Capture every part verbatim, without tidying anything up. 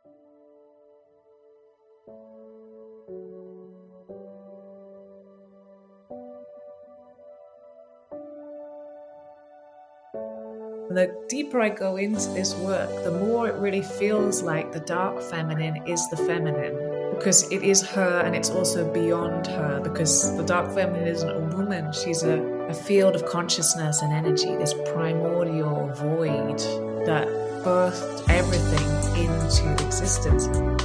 The deeper I go into this work, the more it really feels like the dark feminine is the feminine, because it is her and it's also beyond her, because the dark feminine isn't a woman, she's a, a field of consciousness and energy, this primordial void that birthed everything into existence.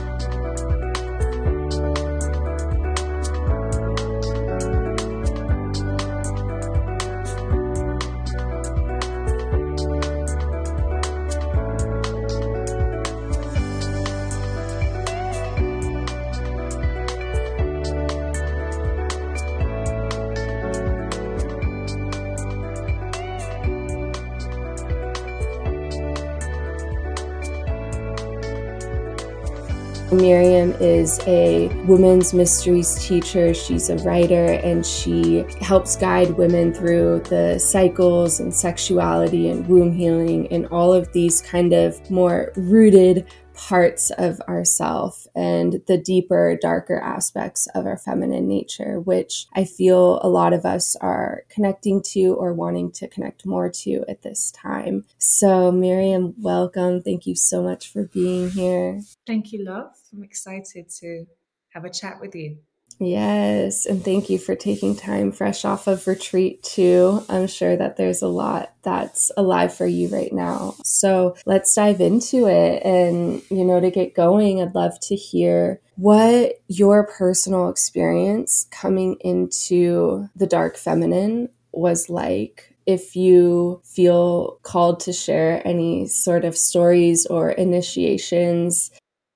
Miriam is a women's mysteries teacher. She's a writer, and she helps guide women through the cycles and sexuality and womb healing and all of these kind of more rooted parts of ourself and the deeper, darker aspects of our feminine nature, which I feel a lot of us are connecting to or wanting to connect more to at this time. So Miriam, welcome. Thank you so much for being here. Thank you, love. I'm excited to have a chat with you. Yes, and thank you for taking time fresh off of retreat too. I'm sure that there's a lot that's alive for you right now. So let's dive into it. And, you know, to get going, I'd love to hear what your personal experience coming into the dark feminine was like. If you feel called to share any sort of stories or initiations.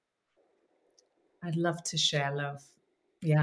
I'd love to share, love. Yeah.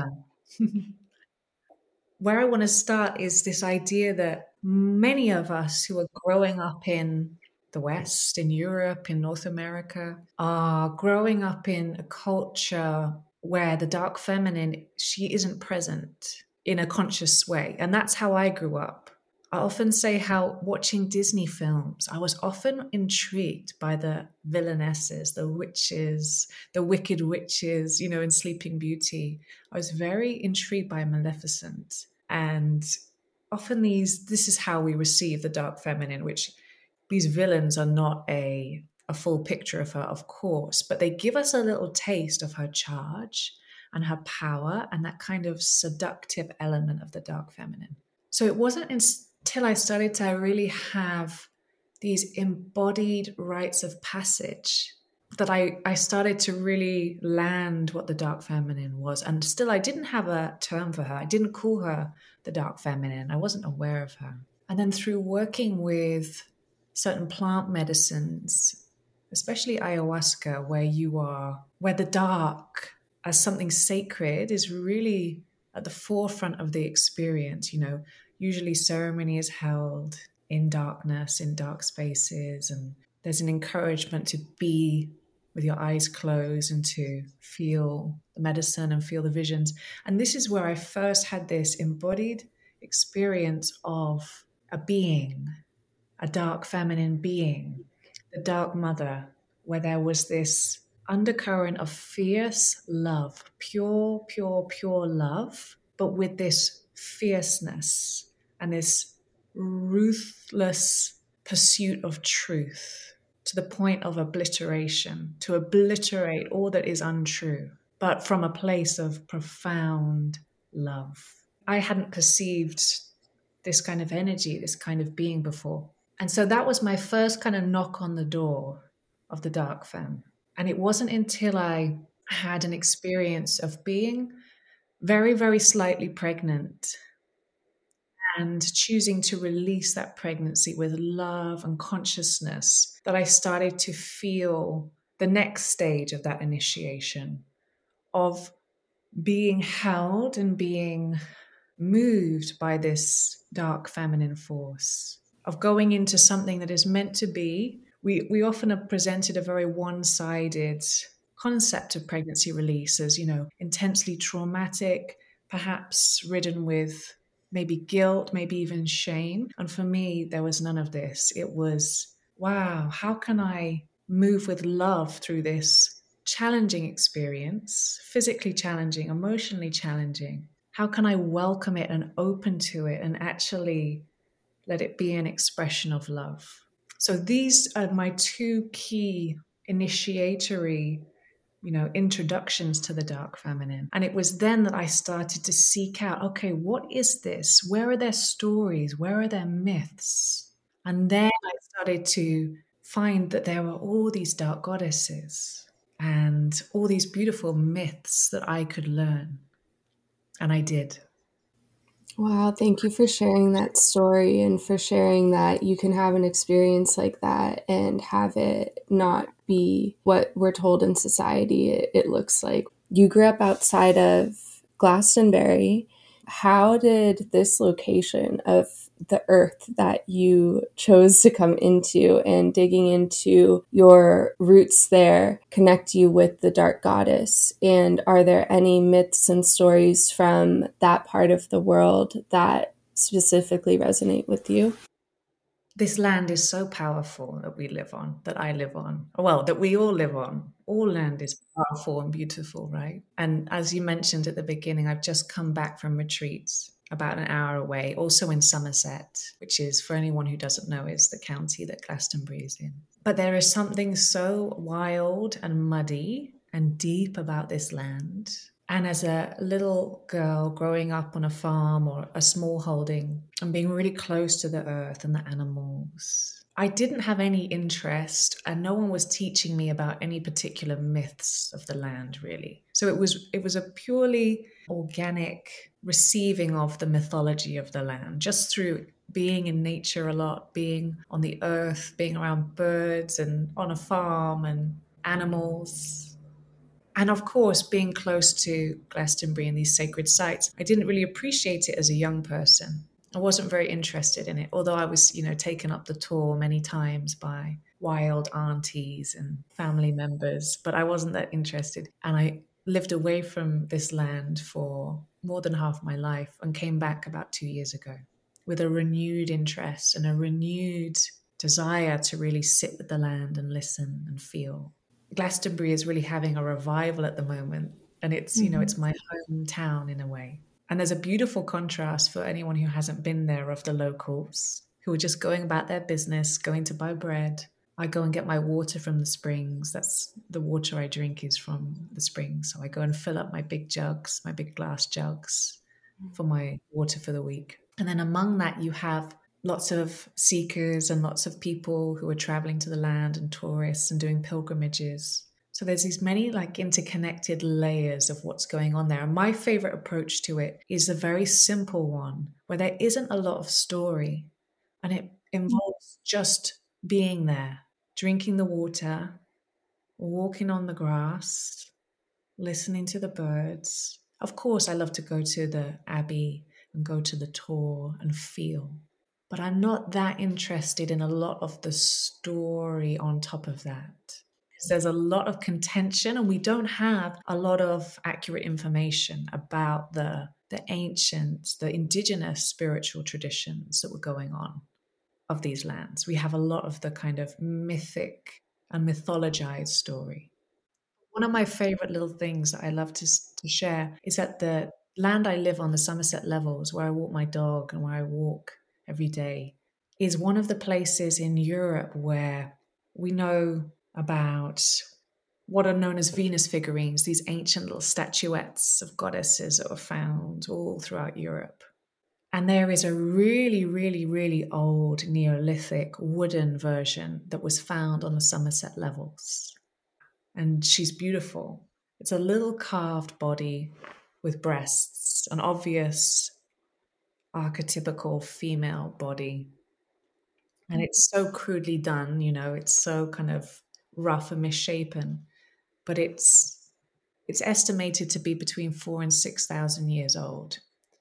Where I want to start is this idea that many of us who are growing up in the West, in Europe, in North America, are growing up in a culture where the dark feminine, she isn't present in a conscious way. And that's how I grew up. I often say how watching Disney films, I was often intrigued by the villainesses, the witches, the wicked witches, you know, in Sleeping Beauty. I was very intrigued by Maleficent. And often these, this is how we receive the dark feminine, which these villains are not a, a full picture of her, of course, but they give us a little taste of her charge and her power and that kind of seductive element of the dark feminine. So it wasn't until I started to really have these embodied rites of passage that I, I started to really land what the dark feminine was. And still, I didn't have a term for her. I didn't call her the dark feminine. I wasn't aware of her. And then through working with certain plant medicines, especially ayahuasca, where you are, where the dark as something sacred is really at the forefront of the experience. You know, usually ceremony is held in darkness, in dark spaces, and there's an encouragement to be with your eyes closed and to feel the medicine and feel the visions. And this is where I first had this embodied experience of a being, a dark feminine being, the dark mother, where there was this undercurrent of fierce love, pure, pure, pure love, but with this fierceness and this ruthless pursuit of truth to the point of obliteration, to obliterate all that is untrue, but from a place of profound love. I hadn't perceived this kind of energy, this kind of being before. And so that was my first kind of knock on the door of the dark femme. And it wasn't until I had an experience of being very, very slightly pregnant and choosing to release that pregnancy with love and consciousness that I started to feel the next stage of that initiation of being held and being moved by this dark feminine force, of going into something that is meant to be. We, we often have presented a very one-sided concept of pregnancy release as, you know, intensely traumatic, perhaps ridden with maybe guilt, maybe even shame. And for me, there was none of this. It was, wow, how can I move with love through this challenging experience, physically challenging, emotionally challenging, how can I welcome it and open to it and actually let it be an expression of love? So these are my two key initiatory, you know, introductions to the dark feminine. And it was then that I started to seek out, okay, what is this? Where are their stories? Where are their myths? And then I started to find that there were all these dark goddesses and all these beautiful myths that I could learn. And I did. Wow, thank you for sharing that story and for sharing that you can have an experience like that and have it not be what we're told in society it, it looks like. You grew up outside of Glastonbury. How did this location of the earth that you chose to come into and digging into your roots there connect you with the dark goddess? And are there any myths and stories from that part of the world that specifically resonate with you? This land is so powerful that we live on, that I live on, well, that we all live on. All land is powerful and beautiful, right? And as you mentioned at the beginning, I've just come back from retreats about an hour away, also in Somerset, which is, for anyone who doesn't know, is the county that Glastonbury is in. But there is something so wild and muddy and deep about this land. And as a little girl growing up on a farm or a small holding and being really close to the earth and the animals, I didn't have any interest, and no one was teaching me about any particular myths of the land, really. So it was it was a purely organic receiving of the mythology of the land, just through being in nature a lot, being on the earth, being around birds and on a farm and animals. And of course, being close to Glastonbury and these sacred sites, I didn't really appreciate it as a young person. I wasn't very interested in it, although I was, you know, taken up the tour many times by wild aunties and family members, but I wasn't that interested. And I lived away from this land for more than half my life and came back about two years ago with a renewed interest and a renewed desire to really sit with the land and listen and feel. Glastonbury is really having a revival at the moment. And it's, mm-hmm. you know, it's my hometown in a way. And there's a beautiful contrast for anyone who hasn't been there of the locals who are just going about their business, going to buy bread. I go and get my water from the springs. That's the water I drink is from the springs. So I go and fill up my big jugs, my big glass jugs for my water for the week. And then among that, you have lots of seekers and lots of people who are traveling to the land and tourists and doing pilgrimages. So there's these many like interconnected layers of what's going on there. And my favorite approach to it is a very simple one where there isn't a lot of story and it involves just being there, drinking the water, walking on the grass, listening to the birds. Of course, I love to go to the abbey and go to the tour and feel. But I'm not that interested in a lot of the story on top of that. Because there's a lot of contention and we don't have a lot of accurate information about the, the ancient, the indigenous spiritual traditions that were going on of these lands. We have a lot of the kind of mythic and mythologized story. One of my favorite little things that I love to, to share is that the land I live on, the Somerset Levels, where I walk my dog and where I walk every day, is one of the places in Europe where we know about what are known as Venus figurines, these ancient little statuettes of goddesses that were found all throughout Europe. And there is a really, really, really old Neolithic wooden version that was found on the Somerset Levels. And she's beautiful. It's a little carved body with breasts, an obvious archetypical female body. And it's so crudely done, you know, it's so kind of rough and misshapen, but it's it's estimated to be between four and six thousand years old.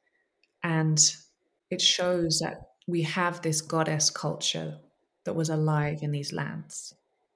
And it shows that we have this goddess culture that was alive in these lands.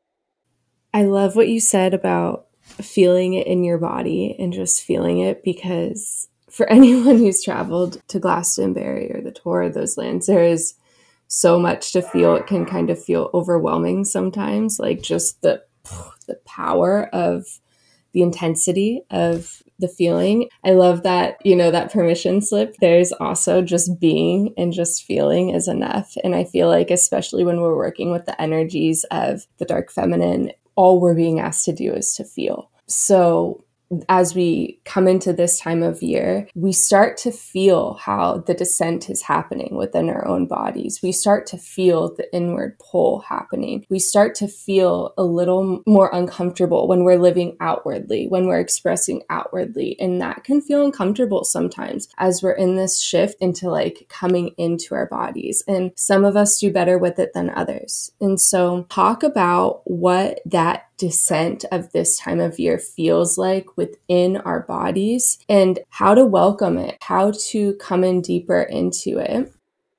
I love what you said about feeling it in your body and just feeling it, because for anyone who's traveled to Glastonbury or the tour of those lands, there is so much to feel. It can kind of feel overwhelming sometimes, like just the the power of the intensity of the feeling. I love that, you know, that permission slip. There's also just being and just feeling is enough. And I feel like, especially when we're working with the energies of the dark feminine, all we're being asked to do is to feel. So as we come into this time of year, we start to feel how the descent is happening within our own bodies. We start to feel the inward pull happening. We start to feel a little more uncomfortable when we're living outwardly, when we're expressing outwardly. And that can feel uncomfortable sometimes as we're in this shift into like coming into our bodies. And some of us do better with it than others. And so talk about what that descent of this time of year feels like within our bodies and how to welcome it, how to come in deeper into it.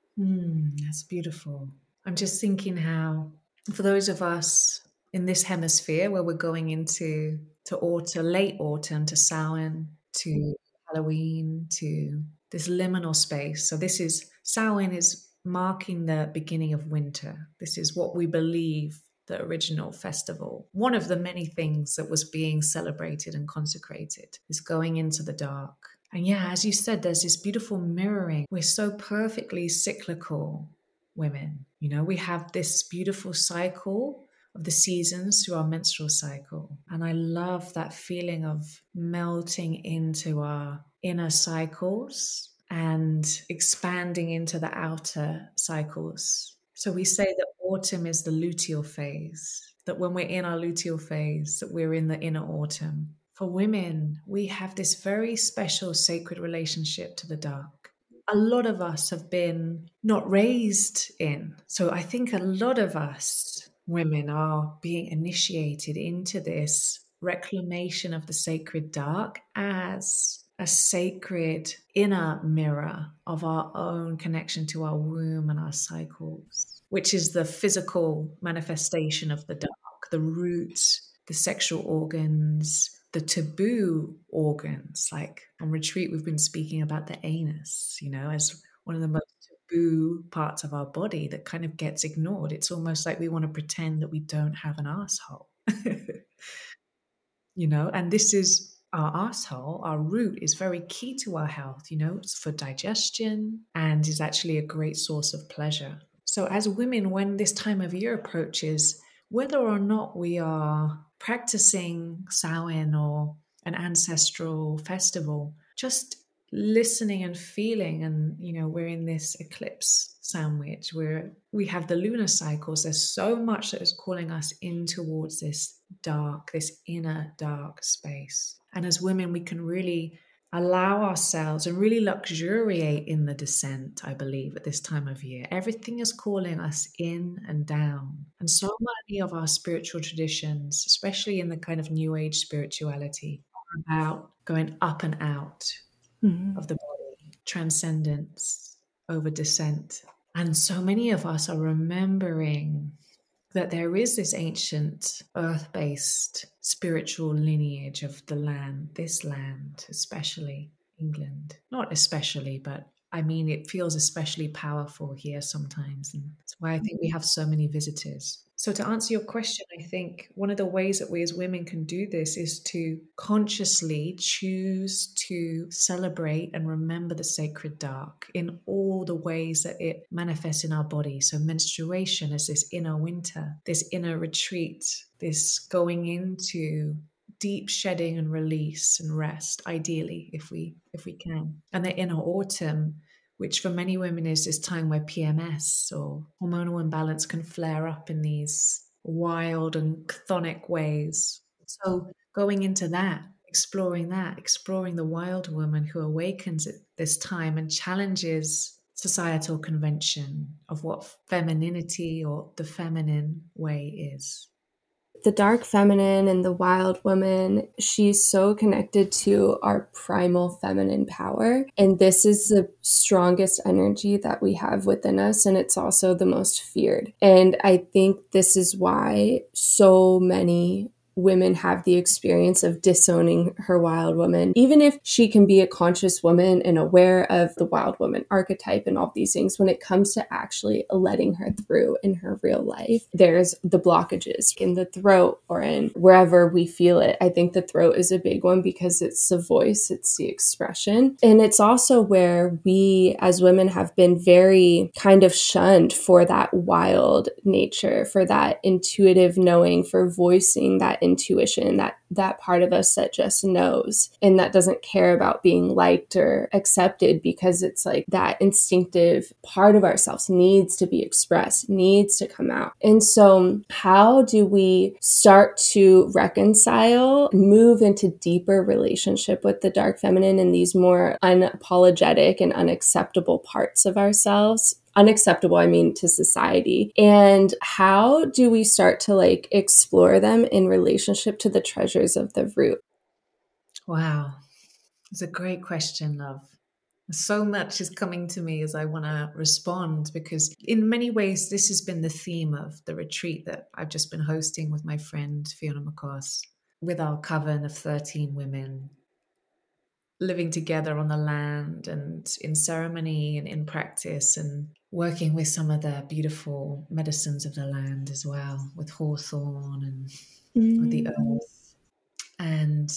Mm, that's beautiful. I'm just thinking how, for those of us in this hemisphere where we're going into to autumn, late autumn, to Samhain, to Halloween, to this liminal space. So this is, Samhain is marking the beginning of winter. This is what we believe the original festival, one of the many things that was being celebrated and consecrated, is going into the dark. And yeah, as you said, there's this beautiful mirroring. We're so perfectly cyclical women. You know, we have this beautiful cycle of the seasons through our menstrual cycle. And I love that feeling of melting into our inner cycles and expanding into the outer cycles. So we say that autumn is the luteal phase, that when we're in our luteal phase, that we're in the inner autumn. For women, we have this very special sacred relationship to the dark. A lot of us have been not raised in. So I think a lot of us women are being initiated into this reclamation of the sacred dark as a sacred inner mirror of our own connection to our womb and our cycles, which is the physical manifestation of the dark, the root, the sexual organs, the taboo organs. Like on retreat, we've been speaking about the anus, you know, as one of the most taboo parts of our body that kind of gets ignored. It's almost like we want to pretend that we don't have an asshole, you know, and this is our asshole, our root is very key to our health, you know, it's for digestion and is actually a great source of pleasure. So as women, when this time of year approaches, whether or not we are practicing Samhain or an ancestral festival, just listening and feeling, and you know, we're in this eclipse sandwich where we have the lunar cycles. There's so much that is calling us in towards this dark, this inner dark space. And as women, we can really allow ourselves and really luxuriate in the descent, I believe, at this time of year. Everything is calling us in and down. And so many of our spiritual traditions, especially in the kind of new age spirituality, are about going up and out mm-hmm. of the body, transcendence over descent. And so many of us are remembering that there is this ancient earth-based spiritual lineage of the land, this land, especially England. Not especially, but I mean, it feels especially powerful here sometimes. And that's why I think we have so many visitors. So to answer your question, I think one of the ways that we as women can do this is to consciously choose to celebrate and remember the sacred dark in all the ways that it manifests in our body. So menstruation is this inner winter, this inner retreat, this going into deep shedding and release and rest, ideally, if we if we can. And the inner autumn, which for many women is this time where P M S or hormonal imbalance can flare up in these wild and chthonic ways. So going into that, exploring that, exploring the wild woman who awakens at this time and challenges societal convention of what femininity or the feminine way is. The dark feminine and the wild woman, she's so connected to our primal feminine power. And this is the strongest energy that we have within us. And it's also the most feared. And I think this is why so many women have the experience of disowning her wild woman, even if she can be a conscious woman and aware of the wild woman archetype and all these things, when it comes to actually letting her through in her real life, there's the blockages in the throat or in wherever we feel it. I think the throat is a big one because it's the voice, it's the expression. And it's also where we as women have been very kind of shunned for that wild nature, for that intuitive knowing, for voicing that intuition, that that part of us that just knows and that doesn't care about being liked or accepted, because it's like that instinctive part of ourselves needs to be expressed, needs to come out. And so how do we start to reconcile, move into deeper relationship with the dark feminine and these more unapologetic and unacceptable parts of ourselves? Unacceptable, I mean, to society. And how do we start to like explore them in relationship to the treasures of the root? Wow. It's a great question, love. So much is coming to me as I want to respond, because in many ways, this has been the theme of the retreat that I've just been hosting with my friend Fiona McCoss, with our coven of thirteen women living together on the land and in ceremony and in practice, and working with some of the beautiful medicines of the land as well, with hawthorn and mm. with the earth. And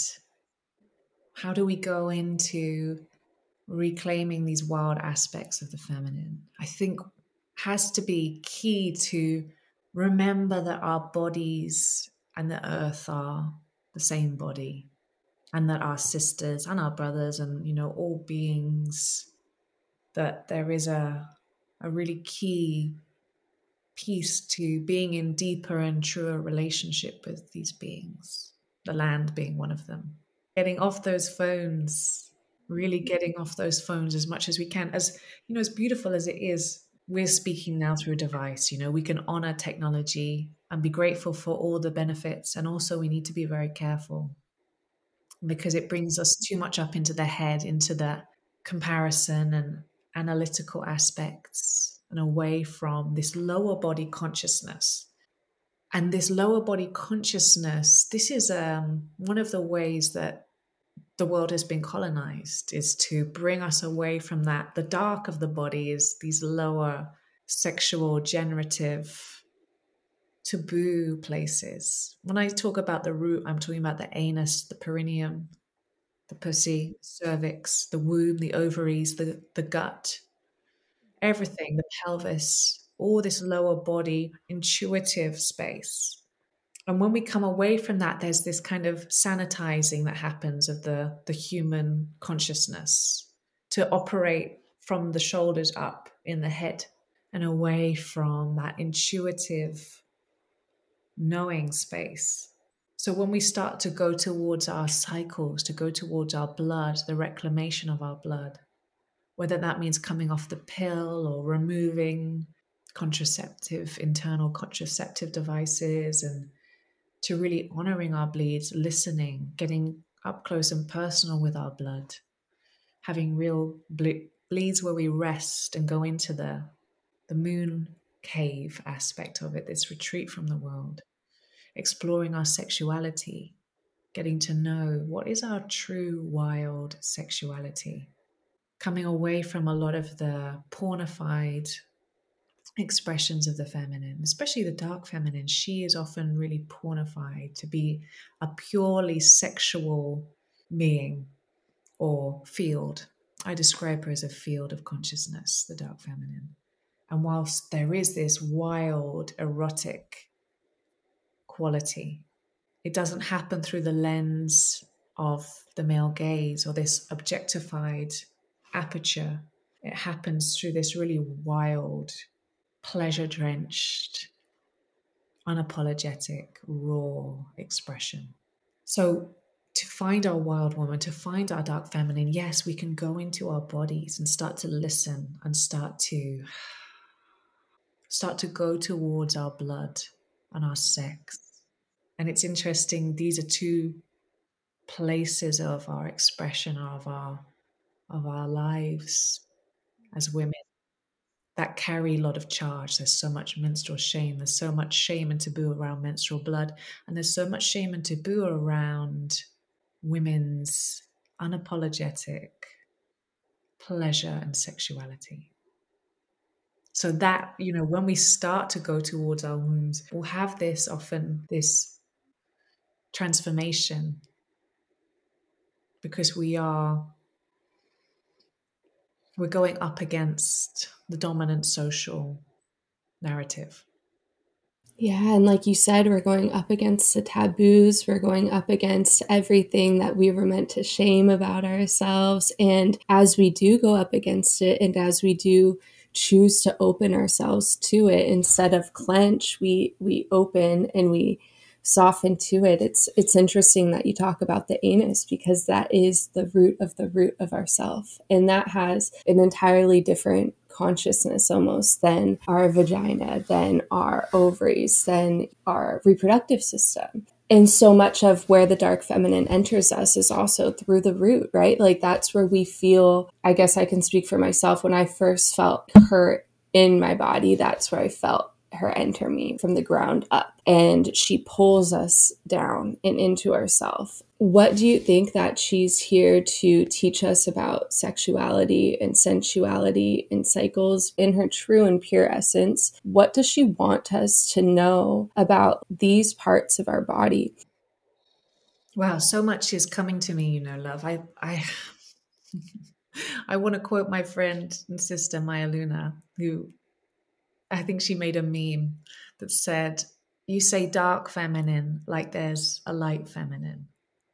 how do we go into reclaiming these wild aspects of the feminine? I think has to be key to remember that our bodies and the earth are the same body, and that our sisters and our brothers and, you know, all beings, that there is a, a really key piece to being in deeper and truer relationship with these beings, the land being one of them. Getting off those phones, really getting off those phones as much as we can. As, you know, as beautiful as it is, we're speaking now through a device. You know, we can honor technology and be grateful for all the benefits. And also we need to be very careful, because it brings us too much up into the head, into the comparison and analytical aspects, and away from this lower body consciousness. And this lower body consciousness, this is um, one of the ways that the world has been colonized, is to bring us away from that. The dark of the body is these lower sexual, generative, taboo places. When I talk about the root, I'm talking about the anus, the perineum, the pussy, cervix, the womb, the ovaries, the, the gut, everything, the pelvis, all this lower body, intuitive space. And when we come away from that, there's this kind of sanitizing that happens of the, the human consciousness to operate from the shoulders up in the head and away from that intuitive knowing space. So when we start to go towards our cycles, to go towards our blood, the reclamation of our blood, whether that means coming off the pill or removing contraceptive, internal contraceptive devices, and to really honoring our bleeds, listening, getting up close and personal with our blood, having real ble- bleeds where we rest and go into the, the moon cave aspect of it, this retreat from the world, exploring our sexuality, getting to know what is our true wild sexuality, coming away from a lot of the pornified expressions of the feminine, especially the dark feminine. She is often really pornified to be a purely sexual being or field. I describe her as a field of consciousness, the dark feminine. And whilst there is this wild, erotic quality, it doesn't happen through the lens of the male gaze or this objectified aperture. It happens through this really wild, pleasure-drenched, unapologetic, raw expression. So to find our wild woman, to find our dark feminine, yes, we can go into our bodies and start to listen and start to start to go towards our blood and our sex. And it's interesting, these are two places of our expression, of our of our lives as women. that carry a lot of charge. There's so much menstrual shame. There's so much shame and taboo around menstrual blood. And there's so much shame and taboo around women's unapologetic pleasure and sexuality. So that, you know, when we start to go towards our wombs, we'll have this often, this transformation, because we are, we're going up against the dominant social narrative. Yeah, and like you said, we're going up against the taboos. We're going up against everything that we were meant to shame about ourselves. And as we do go up against it, and as we do choose to open ourselves to it, instead of clench, we we open and we soften to it. It's it's interesting that you talk about the anus, because that is the root of the root of ourself, and that has an entirely different consciousness almost than our vagina, than our ovaries, than our reproductive system. And so much of where the dark feminine enters us is also through the root, right? Like that's where we feel, I guess I can speak for myself, when I first felt hurt in my body, that's where I felt her enter me from the ground up, and she pulls us down and into ourselves. What do you think that she's here to teach us about sexuality and sensuality and cycles in her true and pure essence? What does she want us to know about these parts of our body? Wow, so much is coming to me, you know, love. I I I want to quote my friend and sister Maya Luna, who I think she made a meme that said, "You say dark feminine like there's a light feminine."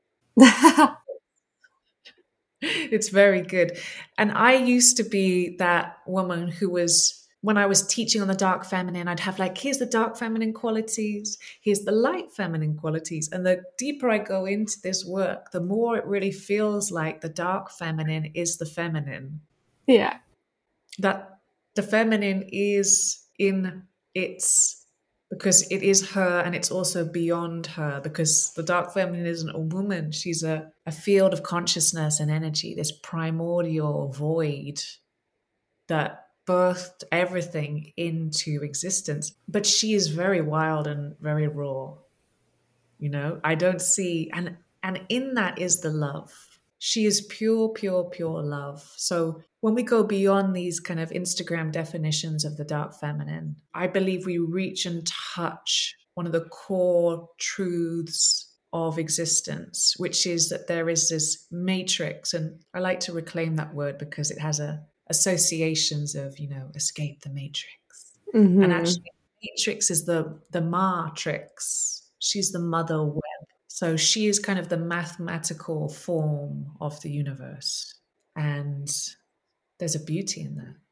It's very good. And I used to be that woman who was, when I was teaching on the dark feminine, I'd have like, here's the dark feminine qualities, here's the light feminine qualities. And the deeper I go into this work, the more it really feels like the dark feminine is the feminine. Yeah. That the feminine is in its, because it is her, and it's also beyond her, because the dark feminine isn't a woman. She's a, a field of consciousness and energy, this primordial void that birthed everything into existence. But she is very wild and very raw. You know, I don't see, and and in that is the love. She is pure, pure, pure love. So when we go beyond these kind of Instagram definitions of the dark feminine, I believe we reach and touch one of the core truths of existence, which is that there is this matrix. And I like to reclaim that word because it has a associations of, you know, escape the matrix. Mm-hmm. And actually, matrix is the the matrix. She's the mother web. So she is kind of the mathematical form of the universe. And there's a beauty in that.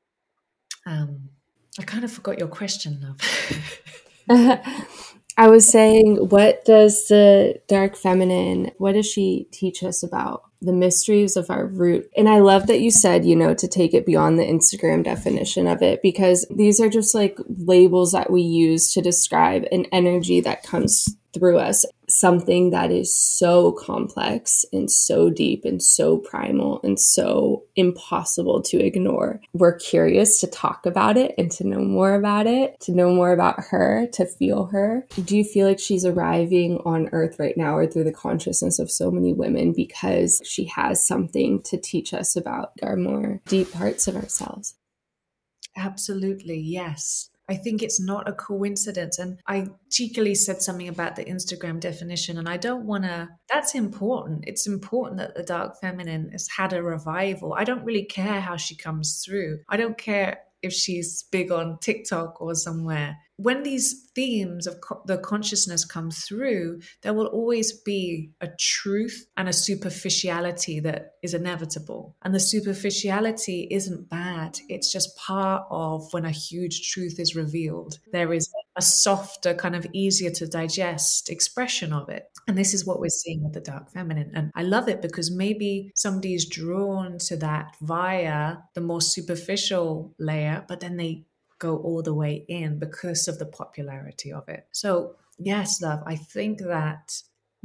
Um, I kind of forgot your question, love. I was saying, what does the dark feminine, what does she teach us about the mysteries of our root? And I love that you said, you know, to take it beyond the Instagram definition of it, because these are just like labels that we use to describe an energy that comes through us, something that is so complex and so deep and so primal and so impossible to ignore. We're curious to talk about it and to know more about it, to know more about her, to feel her. Do you feel like she's arriving on Earth right now, or through the consciousness of so many women, because she has something to teach us about our more deep parts of ourselves? Absolutely, yes. I think it's not a coincidence. And I cheekily said something about the Instagram definition, and I don't want to, that's important. It's important that the dark feminine has had a revival. I don't really care how she comes through. I don't care if she's big on TikTok or somewhere. When these themes of co- the consciousness come through, there will always be a truth and a superficiality that is inevitable. And the superficiality isn't bad. It's just part of when a huge truth is revealed. There is a softer, kind of easier to digest expression of it. And this is what we're seeing with the dark feminine. And I love it because maybe somebody's drawn to that via the more superficial layer, but then they go all the way in because of the popularity of it. So yes, love, I think that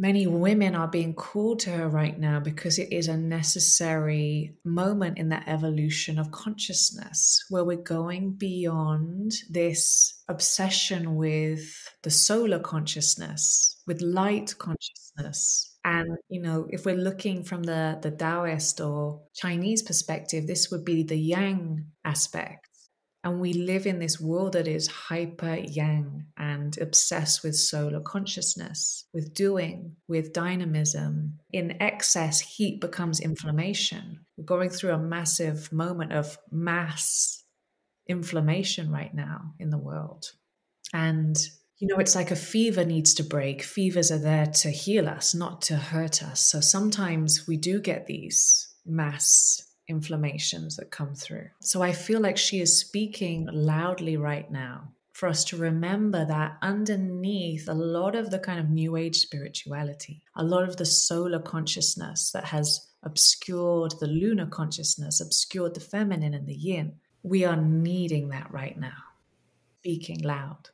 many women are being called to her right now because it is a necessary moment in the evolution of consciousness where we're going beyond this obsession with the solar consciousness, with light consciousness. And, you know, if we're looking from the, the Taoist or Chinese perspective, this would be the yang aspect. And we live in this world that is hyper yang and obsessed with solar consciousness, with doing, with dynamism. In excess, heat becomes inflammation. We're going through a massive moment of mass inflammation right now in the world. And, you know, it's like a fever needs to break. Fevers are there to heal us, not to hurt us. So sometimes we do get these mass inflammations that come through. So I feel like she is speaking loudly right now for us to remember that underneath a lot of the kind of new age spirituality, a lot of the solar consciousness that has obscured the lunar consciousness, obscured the feminine and the yin, we are needing that right now, speaking loud.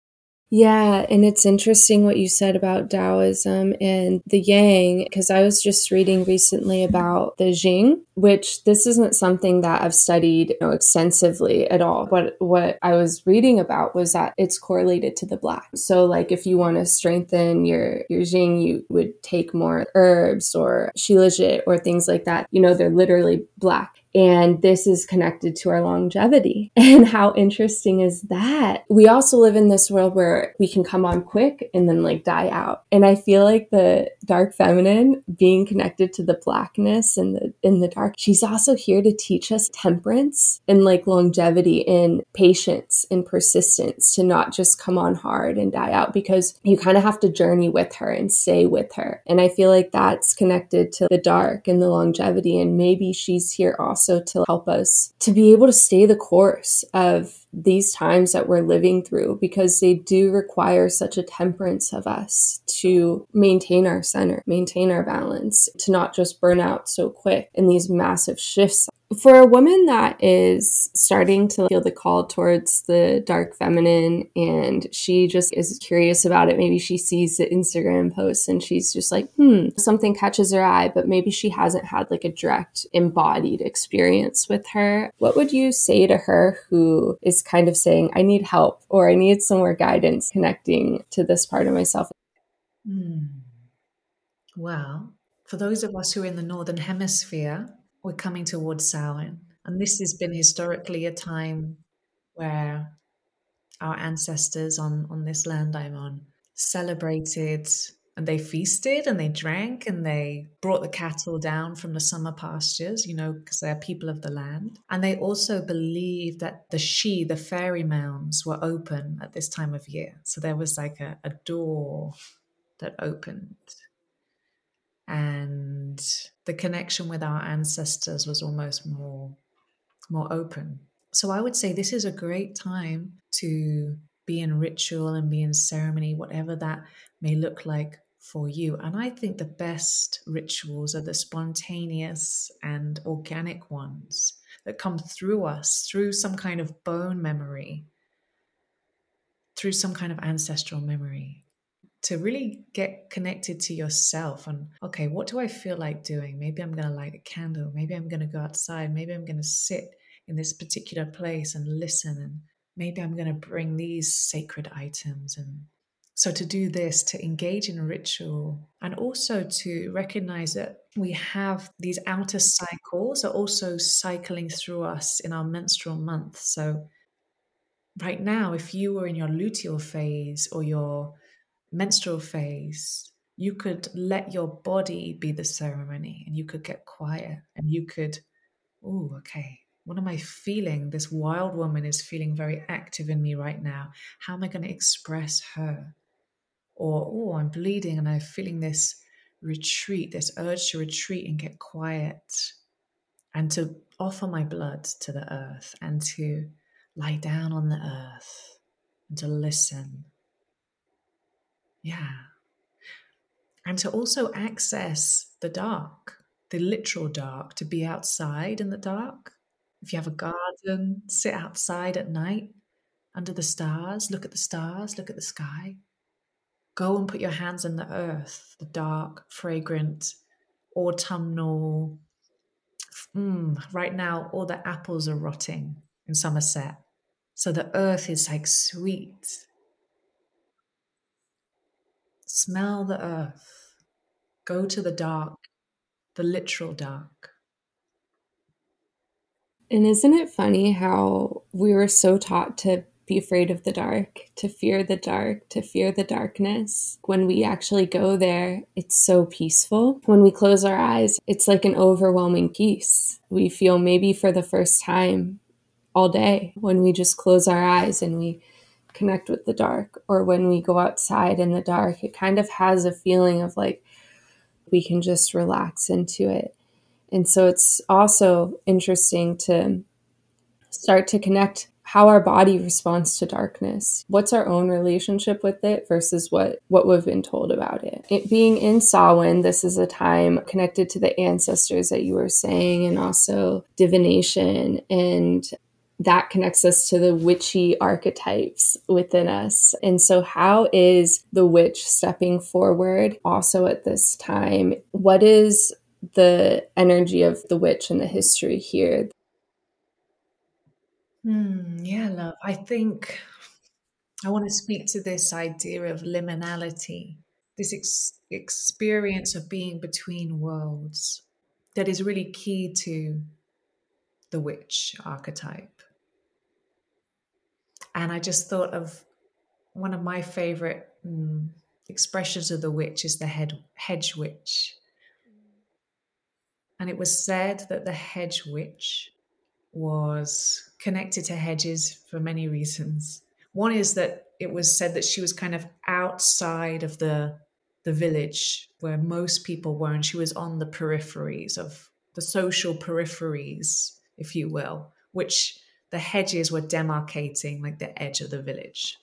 Yeah, and it's interesting what you said about Taoism and the Yang, because I was just reading recently about the Jing, which this isn't something that I've studied, you know, extensively at all. But what I was reading about was that it's correlated to the black. So like if you want to strengthen your, your Jing, you would take more herbs or shilajit or things like that. You know, they're literally black. And this is connected to our longevity. And how interesting is that? We also live in this world where we can come on quick and then like die out. And I feel like the dark feminine being connected to the blackness and the in the dark, she's also here to teach us temperance and like longevity and patience and persistence to not just come on hard and die out, because you kind of have to journey with her and stay with her. And I feel like that's connected to the dark and the longevity. And maybe she's here also Also to help us to be able to stay the course of these times that we're living through, because they do require such a temperance of us to maintain our center, maintain our balance, to not just burn out so quick in these massive shifts. For a woman that is starting to feel the call towards the dark feminine and she just is curious about it, maybe she sees the Instagram posts and she's just like, hmm, something catches her eye, but maybe she hasn't had like a direct embodied experience with her. What would you say to her who is kind of saying, I need help or I need some more guidance connecting to this part of myself? Mm. Well, for those of us who are in the Northern Hemisphere, we're coming towards Samhain. And this has been historically a time where our ancestors on, on this land I'm on celebrated and they feasted and they drank and they brought the cattle down from the summer pastures, you know, because they're people of the land. And they also believed that the She, the fairy mounds, were open at this time of year. So there was like a, a door that opened. And the connection with our ancestors was almost more, more open. So I would say this is a great time to be in ritual and be in ceremony, whatever that may look like for you. And I think the best rituals are the spontaneous and organic ones that come through us, through some kind of bone memory, through some kind of ancestral memory, to really get connected to yourself. And okay, what do I feel like doing? Maybe I'm going to light a candle. Maybe I'm going to go outside. Maybe I'm going to sit in this particular place and listen. And maybe I'm going to bring these sacred items. And so to do this, to engage in ritual, and also to recognize that we have these outer cycles are also cycling through us in our menstrual month. So right now, if you were in your luteal phase or your menstrual phase, you could let your body be the ceremony and you could get quiet and you could, oh, okay, what am I feeling? This wild woman is feeling very active in me right now. How am I going to express her? Or, oh, I'm bleeding and I'm feeling this retreat, this urge to retreat and get quiet and to offer my blood to the earth and to lie down on the earth and to listen. Yeah. And to also access the dark, the literal dark, to be outside in the dark. If you have a garden, sit outside at night under the stars, look at the stars, look at the sky. Go and put your hands in the earth, the dark, fragrant, autumnal. Mm, right now, all the apples are rotting in Somerset. So the earth is like sweet. Smell the earth. Go to the dark, the literal dark. And isn't it funny how we were so taught to be afraid of the dark, to fear the dark, to fear the darkness? When we actually go there, it's so peaceful. When we close our eyes, it's like an overwhelming peace. We feel maybe for the first time all day when we just close our eyes and we connect with the dark, or when we go outside in the dark, it kind of has a feeling of like we can just relax into it. And so it's also interesting to start to connect how our body responds to darkness. What's our own relationship with it versus what, what we've been told about it. It being in Samhain, this is a time connected to the ancestors that you were saying, and also divination, and that connects us to the witchy archetypes within us. And so how is the witch stepping forward also at this time? What is the energy of the witch and the history here? Hmm, yeah, love. I think I want to speak to this idea of liminality, this ex- experience of being between worlds that is really key to the witch archetype. And I just thought of one of my favorite mm, expressions of the witch is the head, hedge witch. And it was said that the hedge witch was connected to hedges for many reasons. One is that it was said that she was kind of outside of the the village where most people were, and she was on the peripheries of the social peripheries, if you will, which the hedges were demarcating like the edge of the village.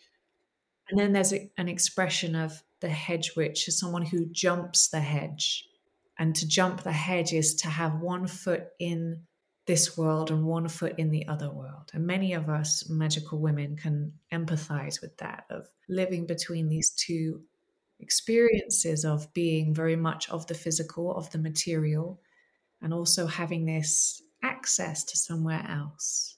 And then there's a, an expression of the hedge witch as someone who jumps the hedge. And to jump the hedge is to have one foot in this world and one foot in the other world. And many of us magical women can empathize with that, of living between these two experiences of being very much of the physical, of the material, and also having this access to somewhere else.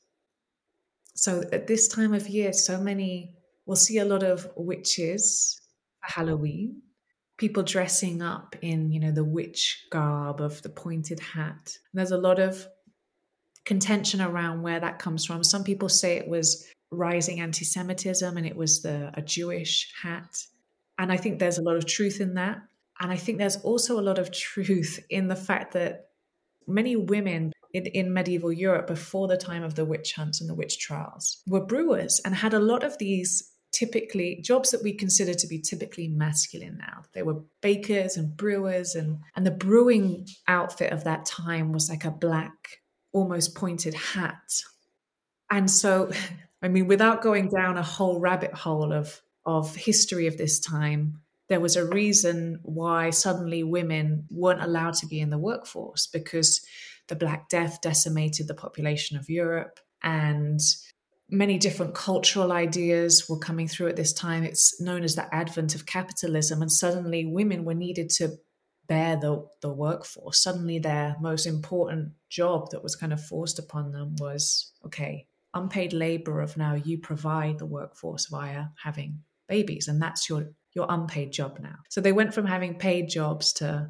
So at this time of year, so many, we'll see a lot of witches for Halloween, people dressing up in, you know, the witch garb of the pointed hat. And there's a lot of contention around where that comes from. Some people say it was rising anti-Semitism and it was the a Jewish hat. And I think there's a lot of truth in that. And I think there's also a lot of truth in the fact that many women in, in medieval Europe before the time of the witch hunts and the witch trials were brewers and had a lot of these typically jobs that we consider to be typically masculine now. They were bakers and brewers, and, and the brewing outfit of that time was like a black, almost pointed hat. And so, I mean, without going down a whole rabbit hole of, of history of this time, there was a reason why suddenly women weren't allowed to be in the workforce, because the Black Death decimated the population of Europe, and many different cultural ideas were coming through at this time. It's known as the advent of capitalism, and suddenly women were needed to bear the, the workforce. Suddenly their most important job that was kind of forced upon them was, okay, unpaid labor of now you provide the workforce via having babies, and that's your your unpaid job now. So they went from having paid jobs to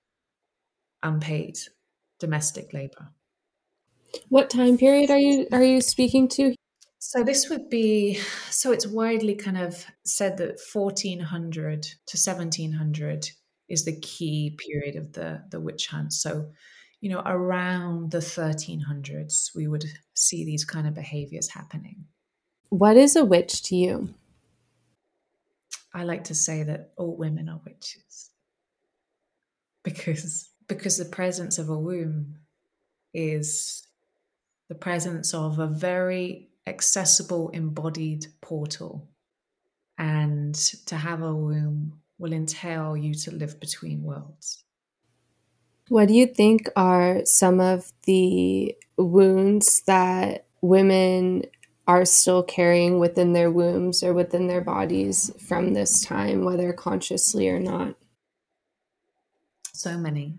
unpaid domestic labor. What time period are you are you speaking to? So this would be, so it's widely kind of said that fourteen hundred to seventeen hundred is the key period of the, the witch hunt. So, you know, around the thirteen hundreds, we would see these kind of behaviors happening. What is a witch to you? I like to say that all women are witches because because the presence of a womb is the presence of a very accessible embodied portal, and to have a womb will entail you to live between worlds. What do you think are some of the wounds that women are still carrying within their wombs or within their bodies from this time, whether consciously or not. So many.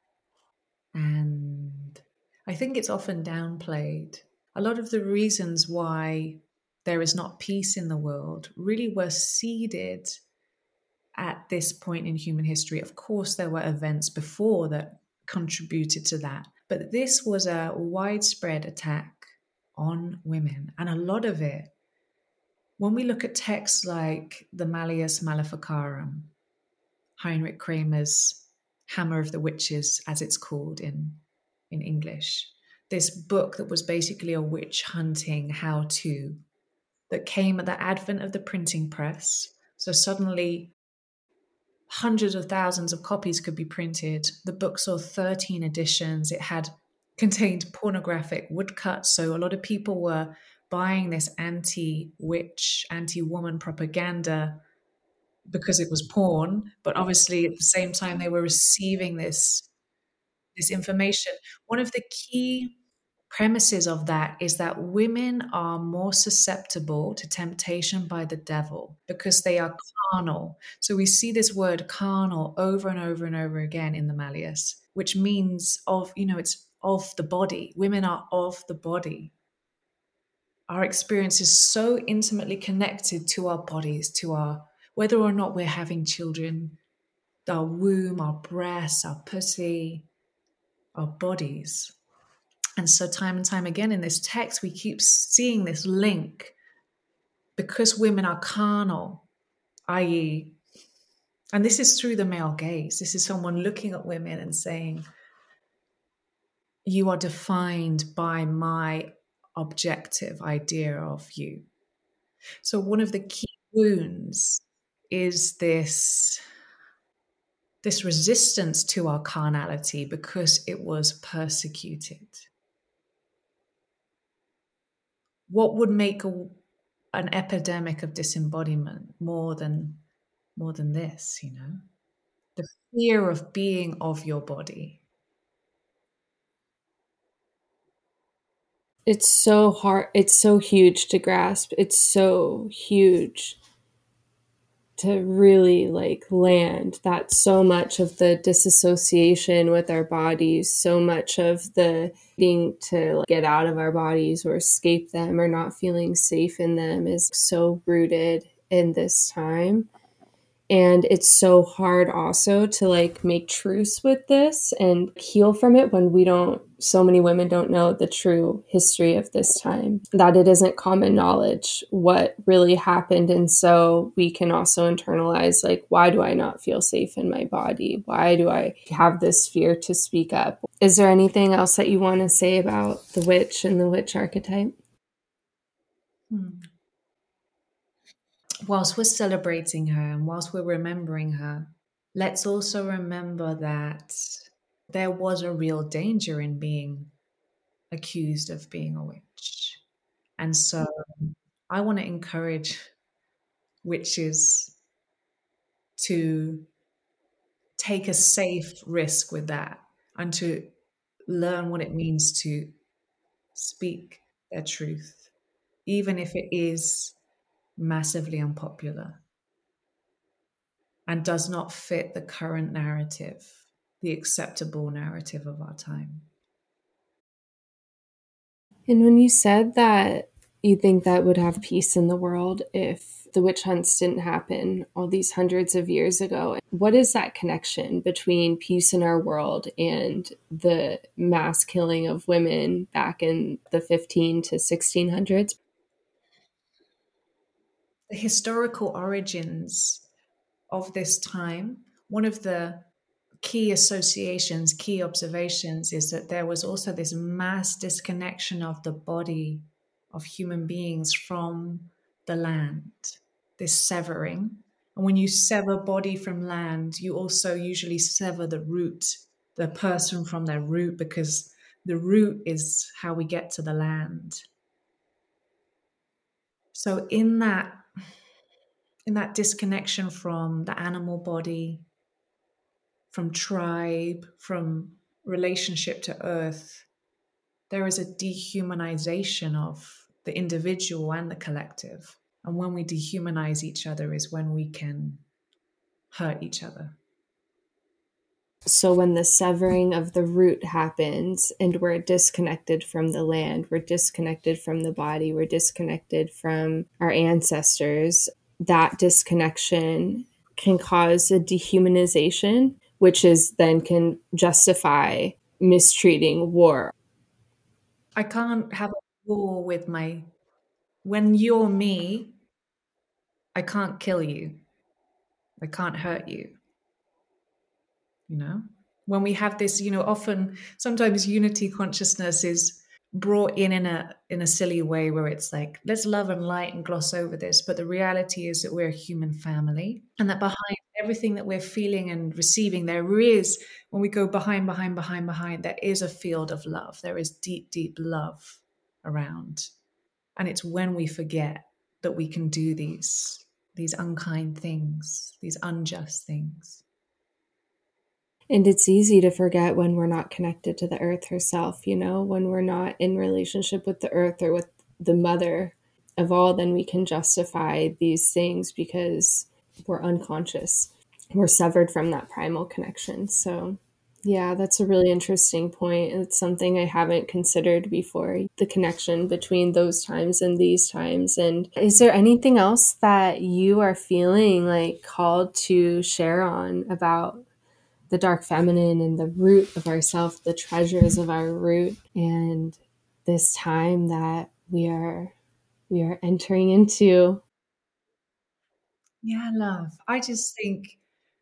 And I think it's often downplayed. A lot of the reasons why there is not peace in the world really were seeded at this point in human history. Of course, there were events before that contributed to that, but this was a widespread attack on women. And a lot of it, when we look at texts like the Malleus Maleficarum, Heinrich Kramer's Hammer of the Witches, as it's called in, in English, this book that was basically a witch hunting how-to that came at the advent of the printing press. So suddenly hundreds of thousands of copies could be printed. The book saw thirteen editions. It had contained pornographic woodcuts. So a lot of people were buying this anti-witch, anti-woman propaganda because it was porn, but obviously at the same time they were receiving this, this information. One of the key premises of that is that women are more susceptible to temptation by the devil because they are carnal. So we see this word carnal over and over and over again in the Malleus, which means of, you know, it's of the body. Women are of the body. Our experience is so intimately connected to our bodies, to our, whether or not we're having children, our womb, our breasts, our pussy, our bodies. And so time and time again in this text, we keep seeing this link because women are carnal, that is, and this is through the male gaze. This is someone looking at women and saying, you are defined by my objective idea of you. So one of the key wounds is this, this resistance to our carnality because it was persecuted. What would make a, an epidemic of disembodiment more than more than this, you know? The fear of being of your body. It's so hard. It's so huge to grasp. It's so huge to really like land that so much of the disassociation with our bodies, so much of the needing to like, get out of our bodies or escape them or not feeling safe in them is so rooted in this time. And it's so hard also to like make truce with this and heal from it when we don't, so many women don't know the true history of this time, that it isn't common knowledge what really happened. And so we can also internalize like, why do I not feel safe in my body? Why do I have this fear to speak up? Is there anything else that you want to say about the witch and the witch archetype? Hmm. Whilst we're celebrating her and whilst we're remembering her, let's also remember that there was a real danger in being accused of being a witch. And so I want to encourage witches to take a safe risk with that and to learn what it means to speak their truth, even if it is massively unpopular and does not fit the current narrative, the acceptable narrative of our time. And when you said that you think that would have peace in the world if the witch hunts didn't happen all these hundreds of years ago, what is that connection between peace in our world and the mass killing of women back in the fifteen to sixteen hundreds? The historical origins of this time, one of the key associations, key observations is that there was also this mass disconnection of the body of human beings from the land, this severing. And when you sever body from land, you also usually sever the root, the person from their root, because the root is how we get to the land. So in that, in that disconnection from the animal body, from tribe, from relationship to earth, there is a dehumanization of the individual and the collective. And when we dehumanize each other is when we can hurt each other. So when the severing of the root happens and we're disconnected from the land, we're disconnected from the body, we're disconnected from our ancestors, that disconnection can cause a dehumanization, which is then can justify mistreating war. I can't have a war with my, when you're me, I can't kill you. I can't hurt you. You know, when we have this, you know, often, sometimes unity consciousness is brought in in a in a silly way where it's like, let's love and light and gloss over this. But the reality is that we're a human family, and that behind everything that we're feeling and receiving, there is, when we go behind, behind, behind, behind, there is a field of love. There is deep, deep love around. And it's when we forget that we can do these, these unkind things, these unjust things. And it's easy to forget when we're not connected to the earth herself, you know, when we're not in relationship with the earth or with the mother of all, then we can justify these things because we're unconscious. We're severed from that primal connection. So yeah, that's a really interesting point. It's something I haven't considered before, the connection between those times and these times. And is there anything else that you are feeling like called to share on about the dark feminine and the root of ourself, the treasures of our root, and this time that we are we are entering into? Yeah, love. I just think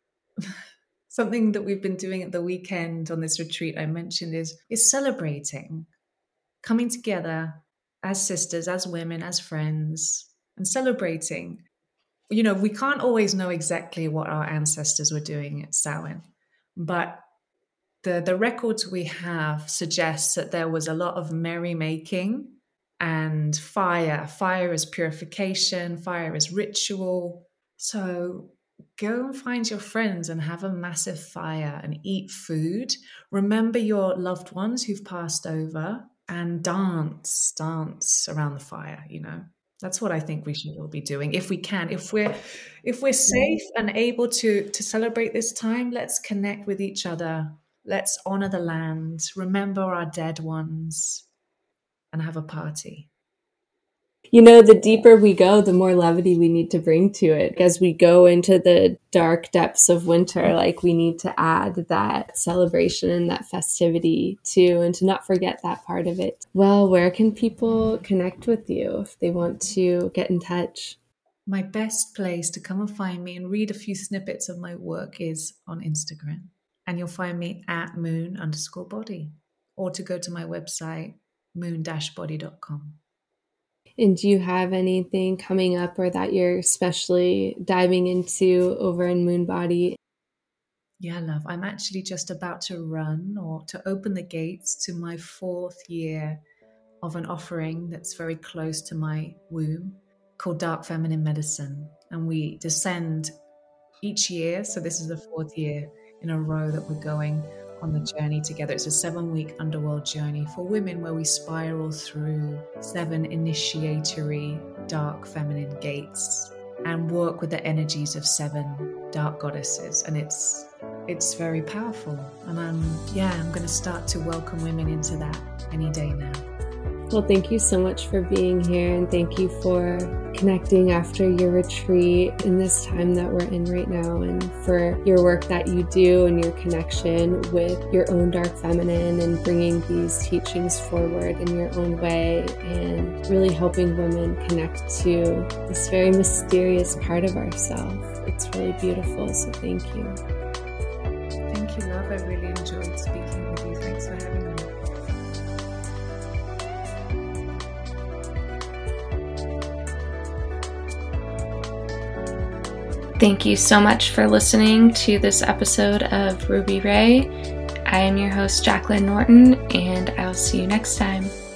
something that we've been doing at the weekend on this retreat I mentioned is is celebrating, coming together as sisters, as women, as friends, and celebrating. You know, we can't always know exactly what our ancestors were doing at Samhain, but the, the records we have suggest that there was a lot of merrymaking and fire. Fire is purification, fire is ritual. So go and find your friends and have a massive fire and eat food. Remember your loved ones who've passed over and dance, dance around the fire, you know. That's what I think we should all be doing if we can. If we're if we're safe and able to to celebrate this time, let's connect with each other. Let's honor the land, remember our dead ones, and have a party. You know, the deeper we go, the more levity we need to bring to it. As we go into the dark depths of winter, like we need to add that celebration and that festivity too, and to not forget that part of it. Well, where can people connect with you if they want to get in touch? My best place to come and find me and read a few snippets of my work is on Instagram. And you'll find me at moon underscore body, or to go to my website, moon dash body dot com. And do you have anything coming up or that you're especially diving into over in Moon Body? Yeah, love. I'm actually just about to run or to open the gates to my fourth year of an offering that's very close to my womb called Dark Feminine Medicine. And we descend each year. So this is the fourth year in a row that we're going on the journey together. It's a seven-week underworld journey for women where we spiral through seven initiatory dark feminine gates and work with the energies of seven dark goddesses. And it's it's very powerful. And I'm yeah, I'm going to start to welcome women into that any day now. Well, thank you so much for being here, and thank you for connecting after your retreat in this time that we're in right now, and for your work that you do and your connection with your own dark feminine and bringing these teachings forward in your own way and really helping women connect to this very mysterious part of ourselves. It's really beautiful, so thank you. Thank you, love. I really enjoyed speaking with you. Thanks for having me. Thank you so much for listening to this episode of Ruby Ray. I am your host, Jacqueline Norton, and I'll see you next time.